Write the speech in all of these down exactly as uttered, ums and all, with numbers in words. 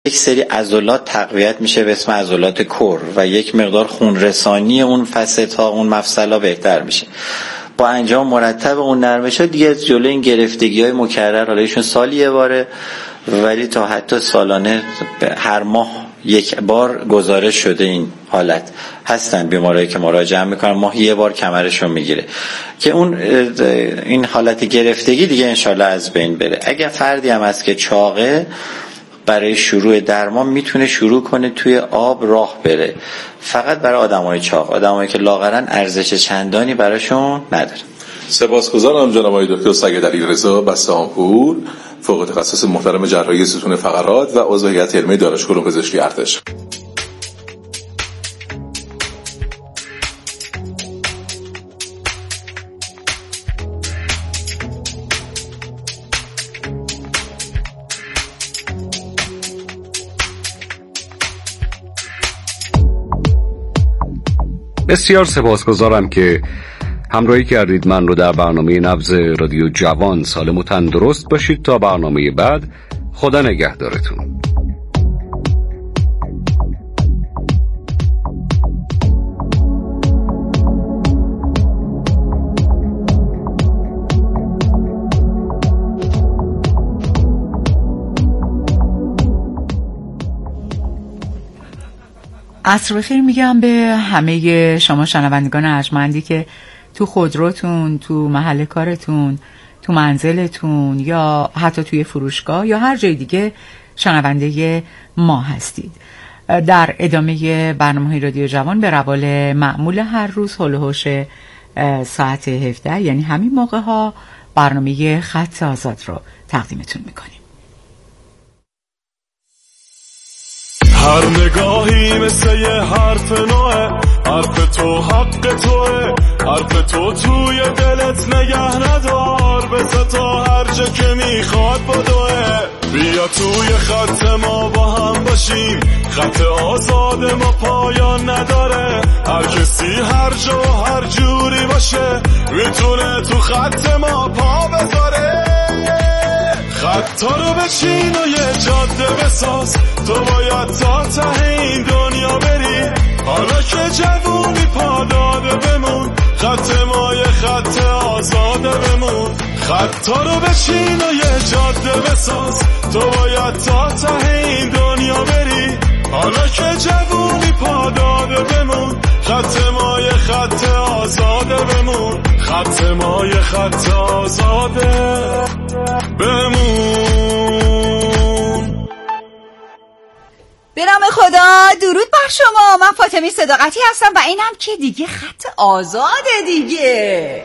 یک سری عضلات تقویت میشه به اسم عضلات کور و یک مقدار خون رسانی اون فسادها اون مفصل‌ها بهتر میشه. با انجام مرتب اون نرمش‌ها دیگه جلوی این گرفتگی‌های مکرر، حالا ایشون سالی یه باره ولی تا حتی سالانه هر ماه یک بار گزارش شده این حالت هستن بیمارایی که مراجعه میکنن ماه یه بار کمرشون میگیره که اون این حالت گرفتگی دیگه انشالله از بین بره. اگه فردی هم هست که چاقه، برای شروع درمان میتونه شروع کنه توی آب راه بره، فقط برای آدمای چاق. آدمایی که لاغرن ارزش چندانی براشون نداره. سپاسگزارم جناب آقای دکتر سید علیرضا بسامپور، فوق تخصص محترم جراحی ستون فقرات و عضو هیئت علمی دانشگاه علوم پزشکی ارتش. بسیار سپاسگزارم که همراهی کردید من رو در برنامه نبض رادیو جوان. سالم و تندرست باشید تا برنامه بعد. خدا نگهدارتون. عصر بخیر میگم به همه شما شنوندگان ارجمندی که تو خودروتون، تو محل کارتون، تو منزلتون یا حتی توی فروشگاه یا هر جای دیگه شنونده ما هستید. در ادامه برنامه رادیو جوان به روال معمول هر روز هول و هوش ساعت هفده، یعنی همین موقع ها، برنامه خط آزاد رو تقدیمتون میکنیم. هر نگاهی مثل یه حرف نوه، حرف تو حق توه، حرف تو توی دلت نگه ندار، بذار تا هر جا که میخواد بدوه. بیا توی خط ما با هم باشیم، خط آزاد ما پایان نداره، هر کسی هر جا هر جوری باشه میتونه تو خط ما پا بذاره. خطا رو بچین و یه جاده بساز، تو باید تا ته این دنیا بری، حالا که جوونی پا داده بمون، خط ما یه خط آزاده بمون. خطا رو بچین و یه جاده بساز، تو باید تا ته این دنیا بری، حالا که جوونی پا داده بمون، خط ما یه خط آزاده بمون، خط ما یه خط آزاده بمون. به نام خدا، درود بر شما. من فاطمه صداقتی هستم و اینم که دیگه خط آزاده دیگه.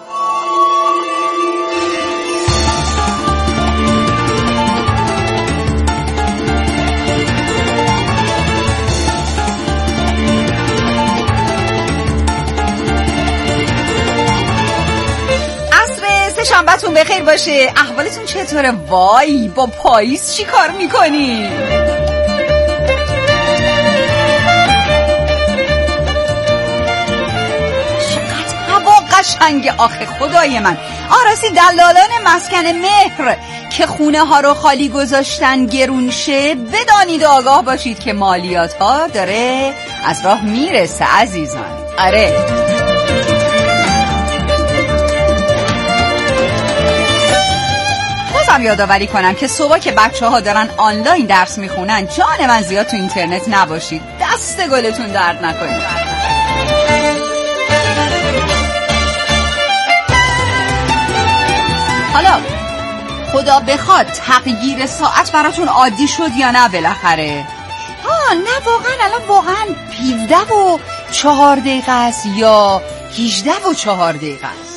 شنبه‌تون بخیر باشه. احوالتون چطوره؟ وای با پاییز چی کار میکنی؟ چقدر هوا قشنگه آخه خدای من. آراسی دلالان مسکن مهر که خونه ها رو خالی گذاشتن گرون شه، بدانید و آگاه باشید که مالیات ها داره از راه میرسه عزیزان. آره بازم یادآوری کنم که صبح که بچه ها دارن آنلاین درس میخونن، جان من زیاد تو اینترنت نباشید، دست گلتون درد نکنید. حالا خدا بخواد تغییر ساعت براتون عادی شد یا نه بالاخره؟ ها نه واقعا الان واقعا پانزده و چهار دقیقه است یا هجده و چهار دقیقه است؟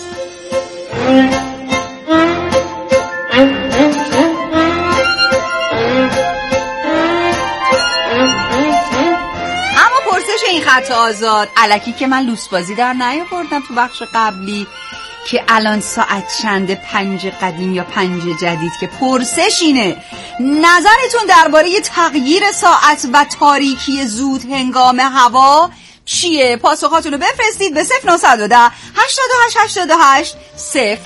این خط آزاد الکی که من لوسبازی در نیاوردم تو بخش قبلی که الان ساعت چند، پنج قدیم یا پنج جدید، که پرسش اینه نظرتون درباره تغییر ساعت و تاریکی زود هنگام هوا چیه؟ پاسخاتون رو بفرستید به صفر نه یک صفر هشتاد و هشت هشتاد و هشت صفر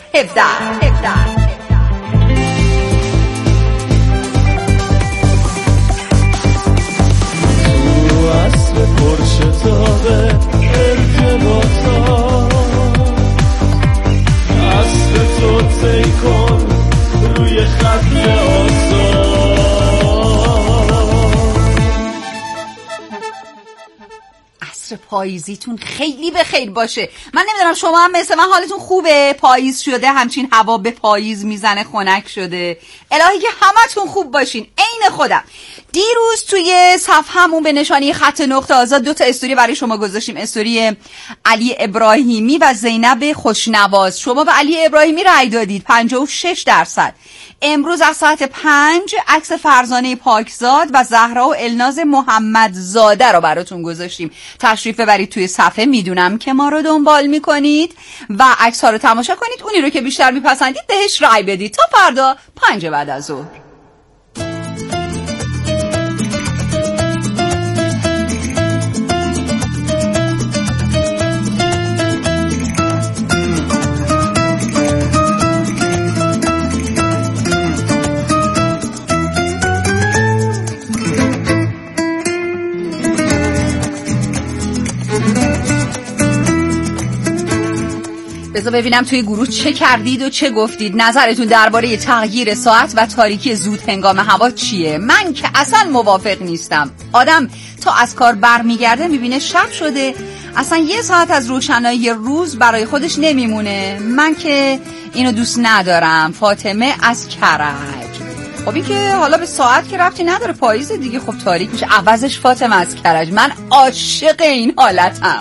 هفده. پاییزیتون خیلی به خیر باشه. من نمیدونم شما هم مثل من حالتون خوبه؟ پاییز شده، همچین هوا به پاییز میزنه، خنک شده. الهی که همتون خوب باشین عین خودم. دیروز توی صفحه‌مون به نشانی خط نقطه آزاد دو تا استوری برای شما گذاشتیم، استوری علی ابراهیمی و زینب خوشنواز. شما به علی ابراهیمی رأی دادید پنجاه و شش درصد. امروز از ساعت پنج عکس فرزانه پاکزاد و زهرا و الناز محمدزاده رو براتون گذاشتیم. تشریف ببرید توی صفحه، میدونم که ما رو دنبال میکنید و عکس ها رو تماشا کنید. اونی رو که بیشتر میپسندید بهش رأی بدید. تا فردا پنج بعد از ظهر. بذار ببینم توی گروه چه کردید و چه گفتید. نظرتون درباره تغییر ساعت و تاریکی زود هنگام هوا چیه؟ من که اصلا موافق نیستم. آدم تا از کار برمیگرده میبینه شب شده، اصلا یه ساعت از روشنایی روز برای خودش نمیمونه. من که اینو دوست ندارم. فاطمه از کرج. خب این که حالا به ساعت که ربطی نداره، پاییز دیگه، خب تاریک میشه. عوضش فاطمه از کرج، من عاشق این حالتم.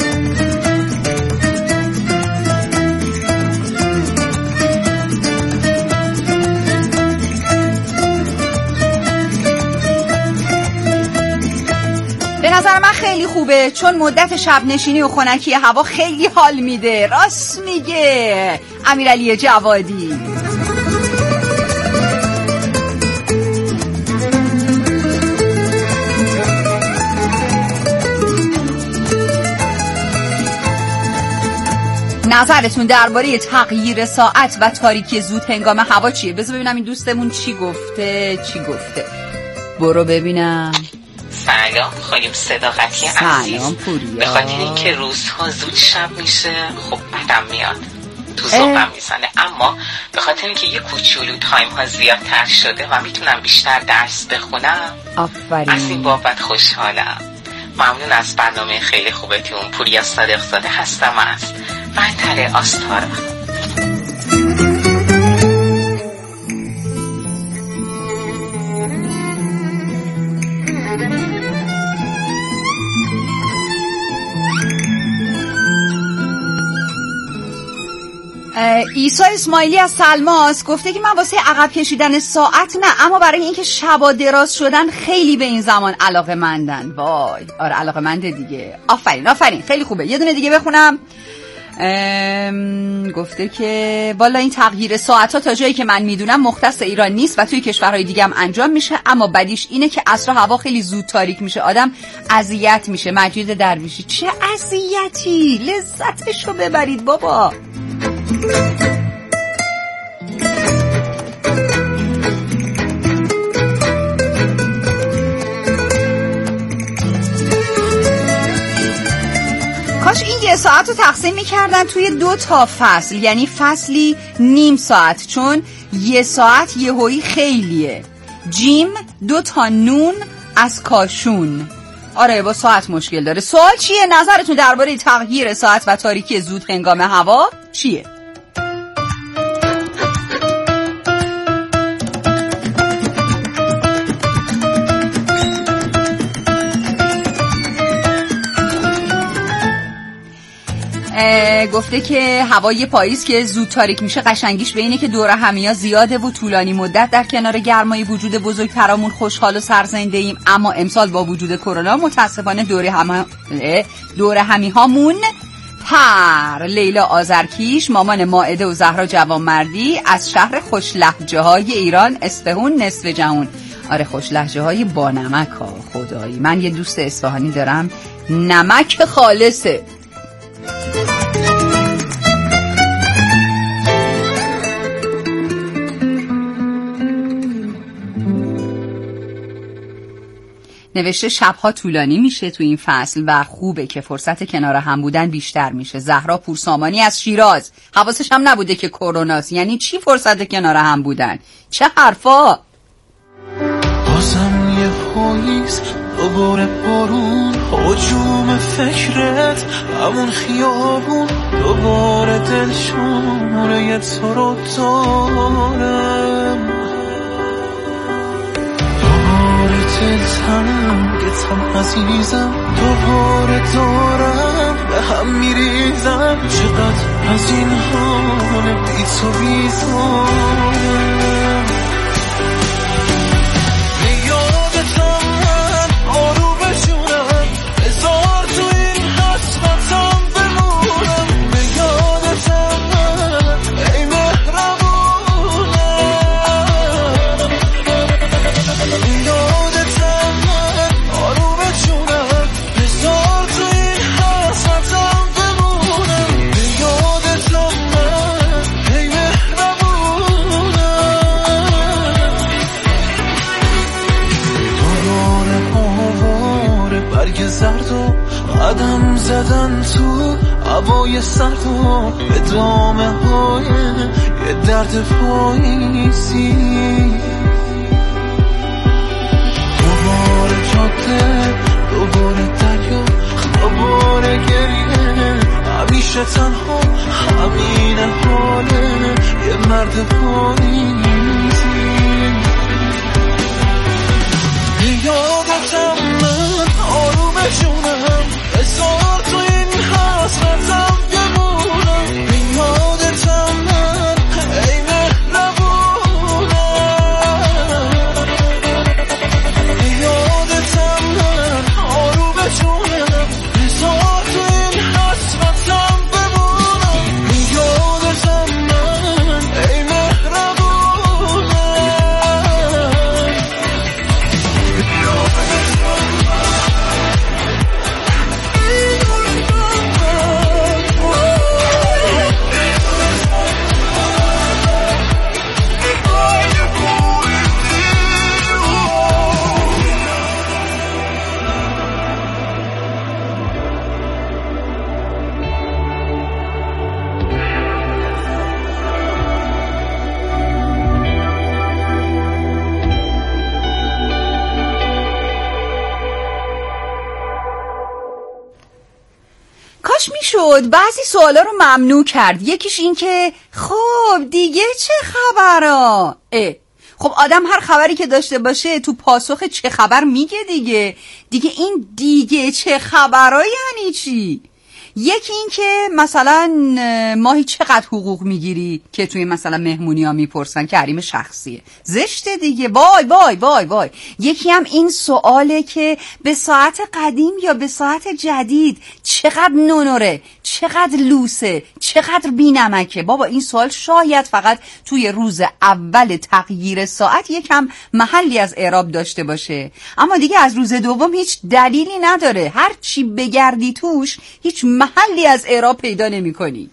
به نظر من خیلی خوبه، چون مدت شب نشینی و خنکی هوا خیلی حال میده. راست میگه امیرعلی جوادی. نظرتون درباره تغییر ساعت و تاریکی زود هنگام هوا چیه؟ بذار ببینم این دوستمون چی گفته چی گفته برو ببینم. سلام خانم صداقتی عزیز. سلام پوریا. به خاطر اینکه روزها زود شب میشه خب بدم میاد، تو ذوقم میزنه، اما به خاطر اینکه یه کوچولو تایم ها زیادتر شده و میتونم بیشتر درس بخونم، آفرین، از این بابت خوشحالم. ممنون از برنامه خیلی خوبتون. پوریا صادقزاده هستم از منطقه آستارا. ایسا اسماعیلی از سلماس گفته که من واسه عقب کشیدن ساعت نه، اما برای اینکه شبا دراز شدن خیلی به این زمان علاقه‌مندن. وای آره علاقه‌منده دیگه. آفرین آفرین خیلی خوبه. یه دونه دیگه بخونم. گفته که والا این تغییر ساعت ها تا جایی که من میدونم مختص ایران نیست و توی کشورهای دیگه هم انجام میشه، اما بدیش اینه که عصر هوا خیلی زود تاریک میشه، آدم اذیت میشه. مجید درویشی. چه اذیتی، لذتشو ببرید بابا. کاش این یه ساعت رو تقسیم میکردن توی دو تا فصل، یعنی فصلی نیم ساعت، چون یه ساعت یه هوی خیلیه. جیم دو تا نون از کاشون. آره با ساعت مشکل داره. سوال چیه؟ نظرتون درباره تغییر ساعت و تاریکی زود هنگام هوا چیه؟ گفته که هوای پاییز که زود تاریک میشه قشنگیش به اینه که دور همیا زیاده و طولانی مدت در کنار گرمای وجود بزرگترامون خوشحال و سرزنده ایم، اما امسال با وجود کرونا متاسفانه دور هم دور همی هامون پر. لیلا آذرکیش، مامان مائده و زهرا جوانمردی از شهر خوش لهجه های ایران، اصفهان نصف جهان. آره خوش لهجه های با نمک ها. خدایی من یه دوست اصفهانی دارم، نمک خالصه. نوشته شبها طولانی میشه تو این فصل و خوبه که فرصت کنار هم بودن بیشتر میشه. زهرا پورسامانی از شیراز، حواسش هم نبوده که کروناست. یعنی چی فرصت کنار هم بودن؟ چه حرفا؟ بازم یه پاییز دوباره بارون هجوم فکرت همون خیابون دوباره دلشوره تو رو دارم دوباره دلتم گتم عزیزم دوباره دارم به هم میریزم چقدر از این حال بی تو بیزارم قدم زدن تو هوای سرد و به دامه های یه درد پاییزی دوباره جاده دوباره دریا دوباره گریه همیشه تنها همین حاله یه مرد پاییزی یادتم من آروم جونم بذار تو این حسرتم بمونم یادتم من ای مهربونم یادتم من آروم جونم بذار تو این حسرتم بمونم یادتم من ای مهربونم شد بعضی سوالا رو ممنوع کرد. یکیش این که خب دیگه چه خبرا؟ اه خب آدم هر خبری که داشته باشه تو پاسخ چه خبر میگه دیگه. دیگه این دیگه چه خبرا یعنی چی؟ یکی این که مثلا ماهی چقدر حقوق میگیری که توی مثلا مهمونی ها میپرسن که حریم شخصیه، زشته دیگه. وای وای وای وای. یکی هم این سواله که به ساعت قدیم یا به ساعت جدید چقدر نونوره، چقدر لوسه، چقدر بینمکه. بابا این سوال شاید فقط توی روز اول تغییر ساعت یکم محلی از اعراب داشته باشه، اما دیگه از روز دوم هیچ دلیلی نداره. هر چی بگردی توش هیچ محلی از اعراب پیدا نمی کنی.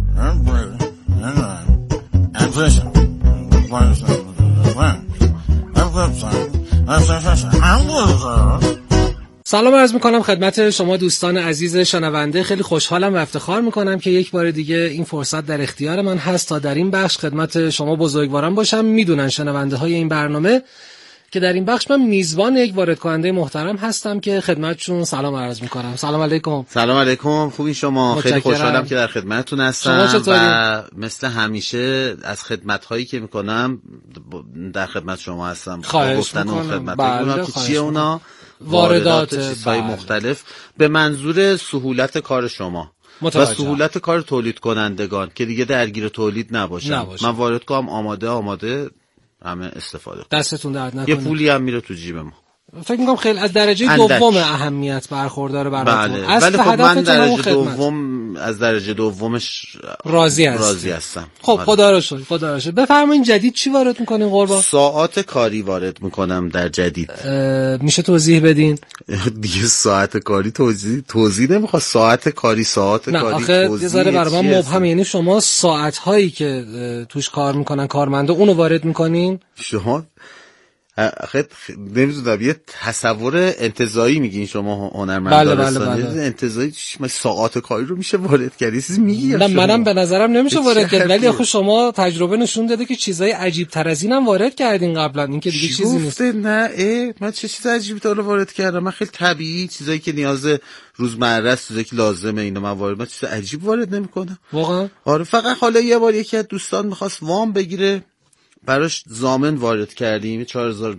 سلام عرض میکنم خدمت شما دوستان عزیز شنونده. خیلی خوشحالم و افتخار میکنم که یک بار دیگه این فرصت در اختیار من هست تا در این بخش خدمت شما بزرگواران باشم. میدونن شنونده های این برنامه که در این بخش من میزبان یک وارد کننده محترم هستم که خدمتشون سلام عرض میکنم. سلام علیکم. سلام علیکم. خوبی شما؟ متشکرم. خیلی خوشحالم که در خدمتتون هستم و مثل همیشه از خدمت‌هایی که میکنم در خدمت شما هستم. گفتن اون خدمت‌ها که چیه اونا؟ واردات چیزهای مختلف به منظور سهولت کار شما متوجه. و سهولت کار تولید کنندگان که دیگه درگیر تولید نباشن. نباشه. من وارد کنم آماده آماده همه استفاده کنم. دستتون درد نکنه. یه پولی هم میره تو جیب ما. فکر میکنم خیلی از درجه اندک. دوم اهمیت برخورداره براتون. بله. ولی خب من درجه دوم از درجه دومش راضی هستم. راضی هستم. خب خدا رو شکر، خدا رو شکر. بفرمایید جدید چی وارد میکنین قربان؟ ساعات کاری وارد میکنم در جدید. میشه توضیح بدین؟ دیگه ساعت کاری توضیح توضیح نمیخواد. ساعت کاری ساعت نه، کاری آخه توضیح ذره برای من مبهمه. یعنی شما ساعت هایی که توش کار میکنن کارمندا اونو وارد میکنین؟ شما خیلی نمیدونم یه تصور انتزاعی میگین شما هنرمند بله دارستانی. بله بله. انتزاعی ساعات کاری رو میشه وارد کرد، چیزی میگی؟ نه منم به نظرم نمیشه وارد کرد، ولی آخه شما تجربه نشون داده که چیزای عجیب تر از اینم وارد کردین قبلا، این که دیگه چیزی نیست. نه اه من چه چیز عجیبی تا وارد کردم؟ من خیلی طبیعی چیزایی که نیاز روزمره است، چیزایی که لازمه اینا من وارد، من چیز عجیب وارد نمیکنم واقعا. آره فقط حالا یه بار یکی از دوستان میخواست وام بگیره، براش ضامن وارد کردیم چهار هزار.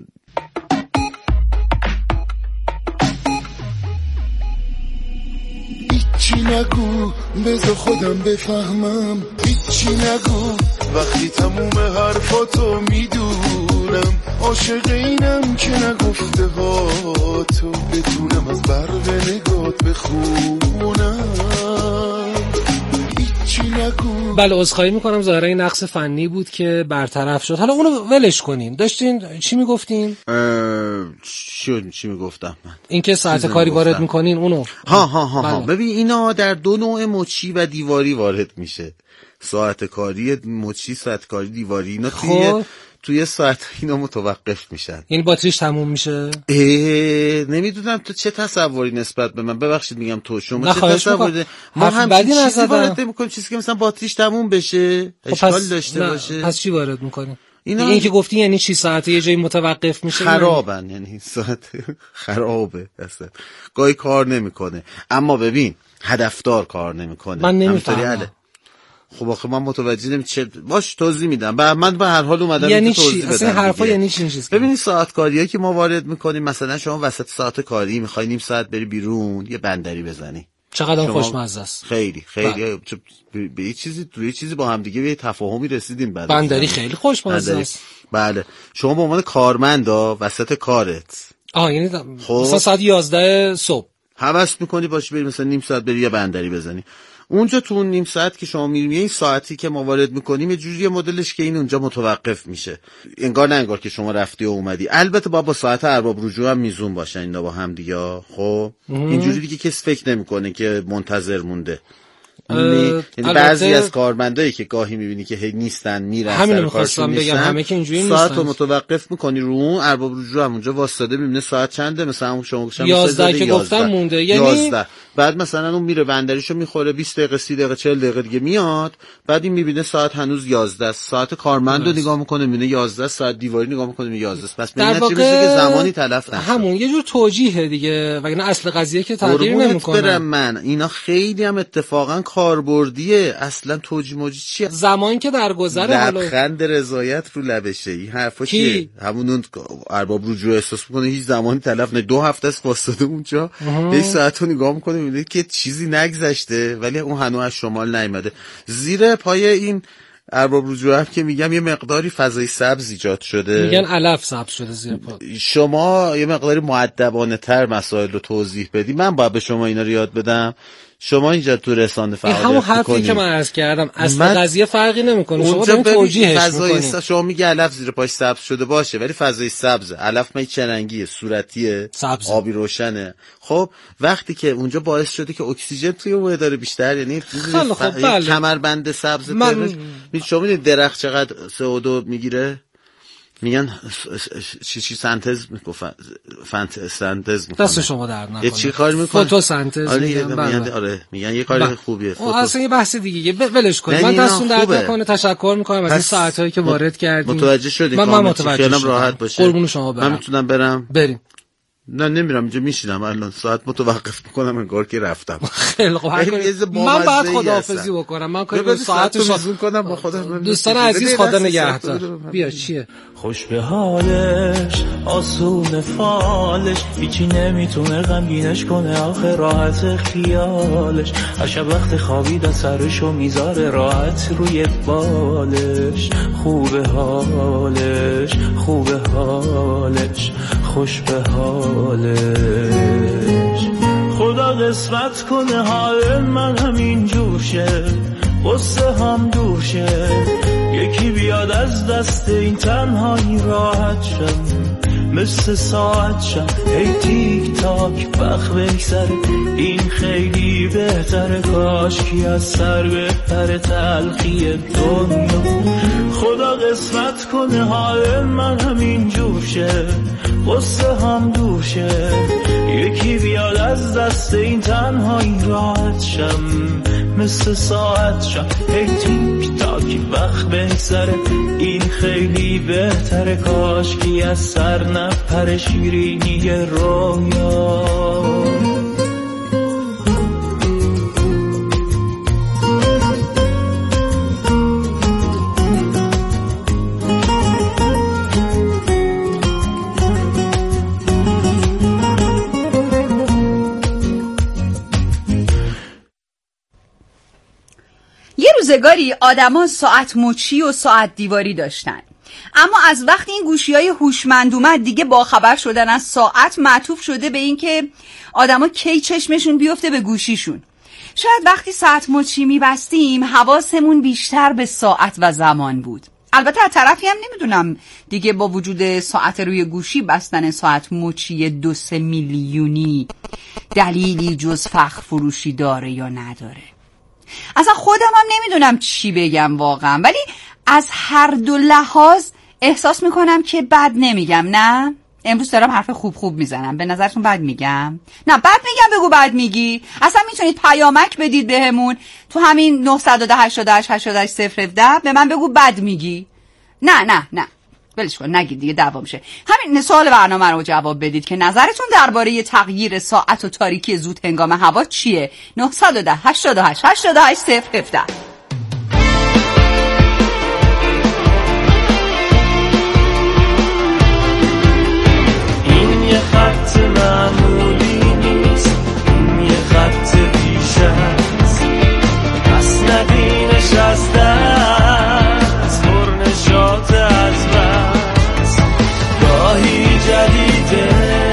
هیچی نگو بذار خودم بفهمم، هیچی نگو وقتی تموم حرفاتو میدونم، عاشق اینم که نگفته ها تو بدونم، از برق نگات بخونم. بله عذرخواهی میکنم، ظاهرا این نقص فنی بود که برطرف شد. حالا اونو ولش کنین. داشتین چی میگفتین؟ چی چی میگفتم من؟ اینکه ساعت کاری وارد میکنین اونو. ها ها ها, ها. ببین اینا در دو نوع مچی و دیواری وارد میشه. ساعت کاری مچی، ساعت کاری دیواری، اینا توی توی ساعت اینا متوقف میشن. یعنی باتریش تموم میشه؟ نمیدونم تو چه تصوری نسبت به من، ببخشید میگم تو شما چه تصوری؟ ما هم چیزی وارد میکنیم چیزی که مثلا باتریش تموم بشه، اشکال داشته باشه. پس چی وارد میکنیم؟ اینا این که گفتی یعنی چی ساعته یه جایی متوقف میشه؟ خرابن، یعنی ساعت خرابه اصلا، گاهی کار نمیکنه. اما ببین هدفدار کار نمیکنه. من نمیفهمم. خب آخه من متوجه نمیشم. باش توضیح میدم. بعد من به هر حال اومدم یعنی توضیح بدم. اصلا حرفا یعنی چی چیز؟ ببینید ساعت کاریایی که ما وارد میکنیم، مثلا شما وسط ساعت کاری میخوای نیم ساعت بری بیرون یه بندری بزنی، چقدر خوشمزه است. خیلی خیلی به یه چیزی تو یه چیزی با هم دیگه به تفاهمی رسیدیم بعد. بندری خیلی خوشمزه است. بله شما به عنوان کارمندا وسط کارت آه یعنی مثلا ساعت یازده صبح هوس میکنی باشی بری مثلا نیم ساعت بری یه بندری بزنی. اونجا تو اون نیم ساعت که شما میریم، این ساعتی که ما وارد میکنیم یه جوری مدلش که این اونجا متوقف میشه، انگار نه انگار که شما رفتی و اومدی. البته با با ساعت ارباب رجوع هم میزون باشن اینا با هم دیگه. خب اینجوری دیگه کسی فکر نمیکنه که منتظر مونده. یعنی بعضی از کارمندایی که گاهی میبینی که هی نیستن میرن همین می‌خواستم بگم، همه که اینجوری نیستن. ساعتو متوقف میکنی رو اون ارباب رجوع هم اونجا واسطه میبینه ساعت چنده، مثلا شما گفتم یازده که گفتم مونده، یعنی یازده. بعد مثلا اون میره بندریشو میخوره بیست دقیقه سی دقیقه چهل دقیقه دیگه میاد، بعد این میبینه ساعت هنوز یازده است. ساعت کارمندو نگاه میکنه میبینه یازده، ساعت دیواری نگاه میکنه میبینه یازده است. پس در واقع که زمانی تلف نشه. همون یه جور توجیه دیگه، وگرنه اصل قضیه که تغییر نمیکنه. من اینا خیلی هم اتفاقا کاربردیه. اصلا توجیه موجی چیه؟ زمانی که درگذره حالا لبخند رضایت رو لبشه. این حرفا چیه؟ همون ارباب رجوع احساس میکنه هیچ زمانی تلف نه، دو هفته است واسطه اونجا، یه ساعتو نگاه میکنه میبینه که چیزی نگذشته ولی اون هنوز از شمال نیامده. زیر پای این ارباب رجوع هم که میگم یه مقداری فضای سبز ایجاد شده، میگن علف سبز شده زیر پا. شما یه مقداری مؤدبانه تر مسائل رو توضیح بدی، من باید به شما اینا رو یاد بدم. شما اینجا تو رسانه فعالیت میکنید. همون حرفی که من عرض کردم اصلا قضیه فرقی نمیکنه. شما دارین توجیهش میکنید. شما میگه علف زیر پاش سبز شده باشه ولی فضای سبز، علف می چه رنگیه؟ صورتیه، سبز. آبی روشنه. خب وقتی که اونجا باعث شده که اکسیژن توی اون داره بیشتر، یعنی خب بله. کمربند سبز من... ترش شما میدید درخت چقدر سی او دو میگیره؟ میگن چی چی سنتز میگفتن، فنت سنتز میگن. دست شما درد نکنه. چی کار میکنه؟ فتوسنتز. آره میگن آره میگن یه کار خوبیه. فتو اصلا یه بحث دیگه ولش کنید. من دستون درد نکنه. تشکر میکنم از این ساعتایی که وارد کردید. متوجه شدید؟ من متوجه شدم. راحت باشه. قربون شما برم. من میتونم برم؟ بریم. نه نمیرم، اینجا میشینم الان ساعت متوقف میکنم انگار که رفتم. خیلی خوب. من بعد خداحافظی بکنم. من کاری ساعتو میزون کنم با خدا. دوستان عزیز خدا نگهدار. بیا چیه؟ خوش به حالش، آسون فالش، هیچی نمیتونه غمگینش کنه، آخه راحت خیالش. هر شب وقت خوابیدن سرشو میذاره راحت روی بالش. خوبه حالش، خوبه حالش، خوش به حالش. خدا قسمت کنه حال من همین جور شه، قصه هم دور شه، یکی بیاد از دست این تنهایی راحت شم. مثل ساعت شم هی تیک تاک وقت بگذره این خیلی بهتره کاشکی از سر بهتره تلخی دنیا خدا قسمت کنه حال من همین جور شه قصه هم دور شه یکی بیاد از دست این تنهایی راحت شم مثل ساعت شم هی تیک تاک وقت بگذره این خیلی بهتره کاشکی از سر نپره شیرینی رویا روزگاری آدما ساعت مچی و ساعت دیواری داشتن، اما از وقتی این گوشی‌های هوشمند اومد دیگه با خبر شدن از ساعت معطوف شده به این که آدما کی چشمشون بیفته به گوشیشون. شاید وقتی ساعت مچی میبستیم حواسمون بیشتر به ساعت و زمان بود. البته از طرفی هم نمیدونم دیگه با وجود ساعت روی گوشی بستن ساعت مچی دو سه میلیونی دلیلی جز فخر فروشی داره یا نداره. اصلا خودم هم نمیدونم چی بگم واقعا، ولی از هر دو لحاظ احساس میکنم که بد نمیگم. نه امروز دارم حرف خوب خوب میزنم. به نظرتون بد میگم؟ نه بد میگم. بگو بد میگی. اصلا میتونید پیامک بدید بهمون تو همین نه یک هشت هشت هشت هشت صفر یک هفت به من بگو بد میگی. نه نه نه ولش کن نگید دیگه دعوا میشه. همین سوال برنامه رو جواب بدید که نظرتون درباره تغییر ساعت و تاریکی زود هنگام هوا چیه؟ نه یک هشت هشت هشت هشت هشت صفر یک هفت. این یه خط معمولی نیست، این یه خط پیش است، پس ندینش از دست پرنشات از بس گاهی جدیده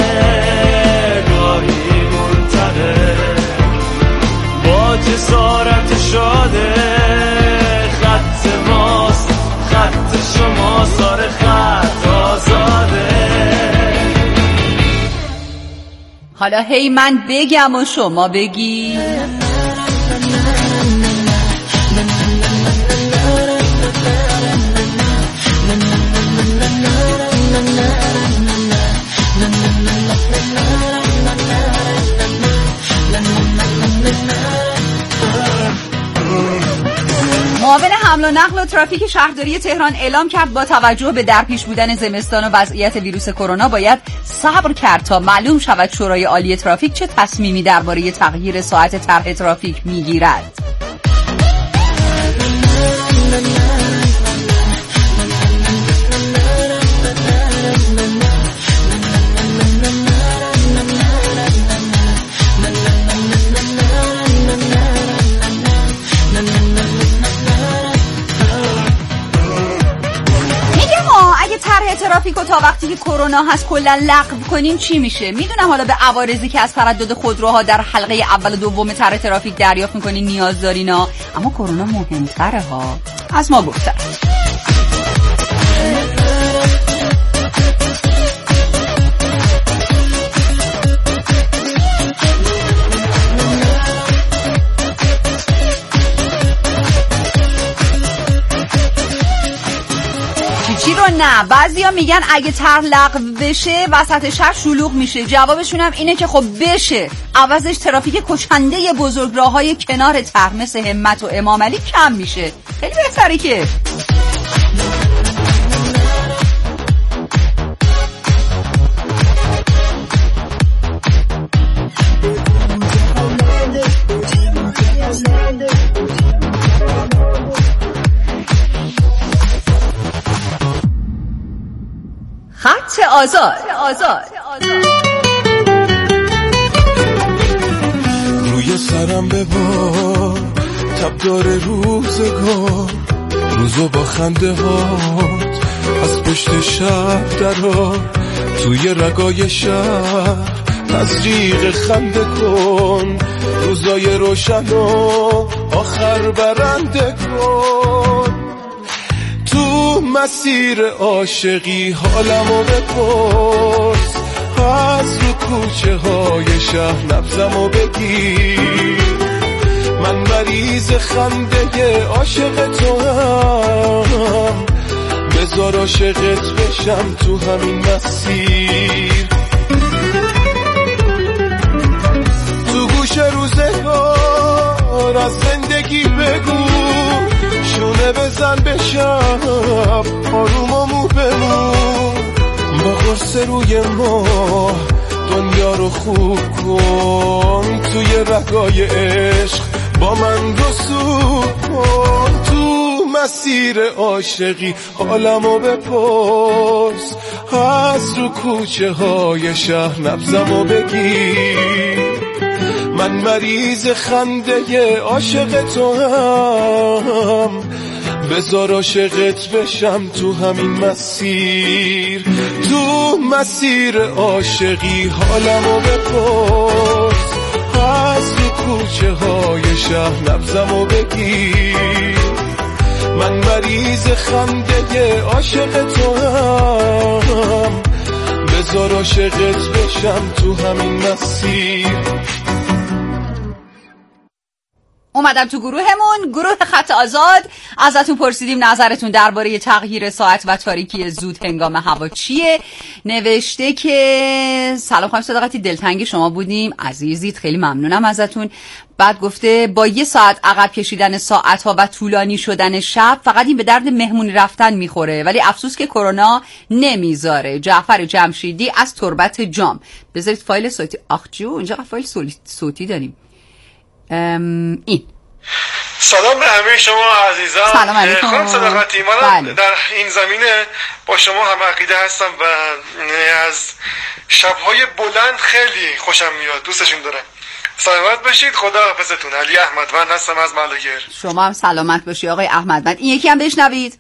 گاهی منتقه با جسارت شاده خط ماست خط شما سار خط آزاده. حالا هی من بگم و شما بگی. معاون حمل و نقل و ترافیک شهرداری تهران اعلام کرد با توجه به درپیش بودن زمستان و وضعیت ویروس کرونا باید صبر کرد تا معلوم شود شورای عالی ترافیک چه تصمیمی درباره تغییر ساعت طرح ترافیک میگیرد. ترافیکو تا وقتی که کرونا هست کلا لغو کنین چی میشه؟ میدونم حالا به عوارضی که از تردد خودروها در حلقه اول و دوم طرح ترافیک دریافت میکنین نیاز دارینا، اما کرونا مهمتره ها. از ما گفتن نه. بعضیا میگن اگه طرح لغو بشه وسط شهر شلوغ میشه. جوابشون هم اینه که خب بشه، عوضش ترافیک کشنده بزرگراه‌های کنار طرح مثل همت و امام علی کم میشه. خیلی بهتره که خط آزاد. آزاد روی سرم ببار تب داره روزگار، روزو با خنده هات از پشت شب درار، توی رگای شهر تزریق خنده کن، روزای روشن و آخر برنده کن. تو مسیر عاشقی حالمو بپرس، از رو کوچه های شهر نبضمو بگیر. من مریض خنده عاشق تو هم، بذار عاشقت بشم تو همین مسیر. تو گوش روزگار از زندگی بگو، شونه بزن به شب آرومامو بمون. با قرص روی ما دنیا رو خوب کن، توی رگای عشق با من رسو کن. تو مسیر عاشقی حالمو بپرس، از رو کوچه های شهر نبضمو بگیر. من مریض خنده عاشق تو هم، بذار عاشقت بشم تو همین مسیر. تو مسیر عاشقی حالمو بپرس، از رو کوچه های شهر نبضمو بگیر. من مریض خنده عاشق تو هم، بذار عاشقت بشم تو همین مسیر. اومدم تو گروهمون، گروه خط آزاد. ازتون پرسیدیم نظرتون درباره تغییر ساعت و تاریکی زود هنگام هوا چیه. نوشته که سلام خانم صداقتی، دلتنگ شما بودیم عزیزید، خیلی ممنونم ازتون. بعد گفته با یه ساعت عقب کشیدن ساعت ها و طولانی شدن شب فقط این به درد مهمونی رفتن میخوره، ولی افسوس که کرونا نمیذاره. جعفر جمشیدی از تربت جام. بذارید فایل صوتی. آخ جو، اینجا فایل صوتی داریم. این سلام به همه شما عزیزان. سلام علیکم. خانم صداقتی، من بله. در این زمینه با شما هم عقیده هستم و از شب‌های بلند خیلی خوشم میاد، دوستشون دارم. سلامت باشید، خدا حافظتون. علی احمدوند هستم از ملاگر. شما هم سلامت باشی آقای احمدوند. این یکی هم بشنوید.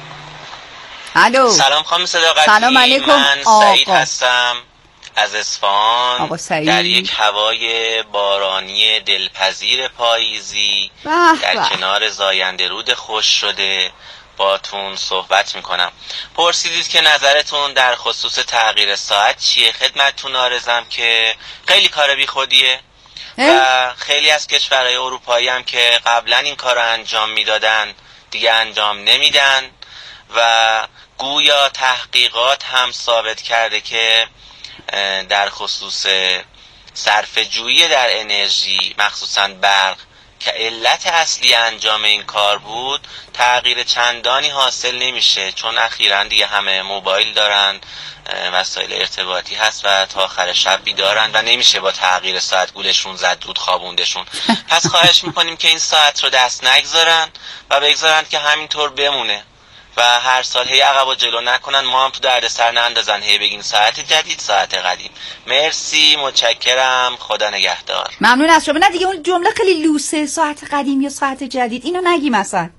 الو. سلام خانم صداقتی. سلام علیکم. من سعید هستم از اصفهان. آقا سعید. در یک هوای بارانی دلپذیر پاییزی در بح. کنار زاینده رود خوش شده باتون صحبت میکنم. پرسیدید که نظرتون در خصوص تغییر ساعت چیه. خدمتتون عرضم که خیلی کار بی خودیه و خیلی از کشورهای اروپایی هم که قبلا این کار رو انجام میدادن دیگه انجام نمیدن و گویا تحقیقات هم ثابت کرده که در خصوص صرفه‌جویی در انرژی مخصوصا برق که علت اصلی انجام این کار بود، تغییر چندانی حاصل نمیشه، چون اخیراً دیگه همه موبایل دارن، وسایل ارتباطی هست و تا آخر شب بیدارن و نمیشه با تغییر ساعت گولشون زد رود خوابوندشون. پس خواهش میکنیم که این ساعت رو دست نگذارن و بگذارن که همینطور بمونه و هر سال هی عقب و جلو نکنن، ما هم تو دردسر نندازن هی بگین ساعت جدید ساعت قدیم. مرسی، متشکرم، خدا نگهدار. ممنون از شما. نه دیگه اون جمله خیلی لوسه، ساعت قدیم یا ساعت جدید، اینو نگیم اصلا.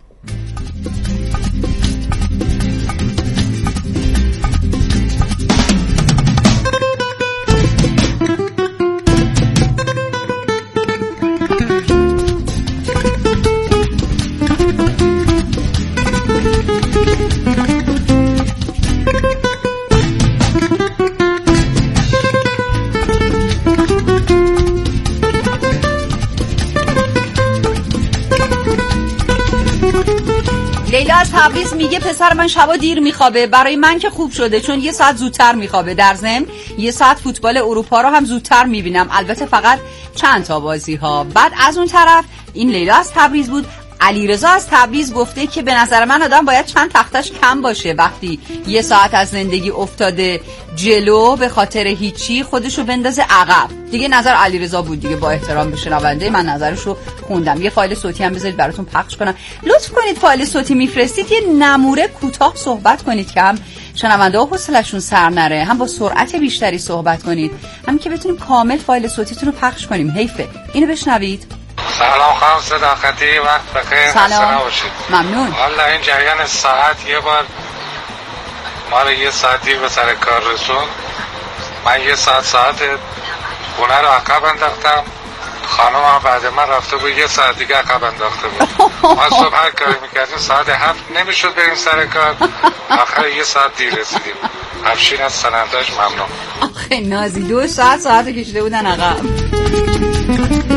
لیلا از تبریز میگه پسر من شبا دیر میخوابه، برای من که خوب شده چون یه ساعت زودتر میخوابه. در ضمن یه ساعت فوتبال اروپا رو هم زودتر میبینم، البته فقط چند تا بازی ها. بعد از اون طرف این لیلا از تبریز بود. علیرضا از تبریز گفته که به نظر من آدم باید چند تختش کم باشه، وقتی یه ساعت از زندگی افتاده جلو به خاطر هیچی خودشو بندازه عقب. دیگه نظر علیرضا بود دیگه، با احترام به شنونده من نظرشو خوندم. یه فایل صوتی هم بذارید براتون پخش کنم. لطف کنید فایل صوتی میفرستید یه نموره کوتاه صحبت کنید که هم شنونده ها حوصله‌شون سر نره، هم با سرعت بیشتری صحبت کنید، هم که بتونیم کامل فایل صوتیتون رو پخش کنیم. حیفه. اینو بشنوید. سلام خانم صداقتی، وقت بخیر. سلام. ممنون. والا این جریان ساعت یه بار ما رو یه ساعت دیر به سر کار رسون. من یه ساعت ساعت خونه رو عقب انداختم، خانم هم بعد من رفته بود یه ساعت دیگه عقب انداخته بود. ما صبح هر کاری میکردیم ساعت هفت نمیشد بریم سر کار، آخر یه ساعت دیر رسیدیم. افشین از سننداش ممنون. آخه نازی دو ساعت ساعت کشیده بودن عقب.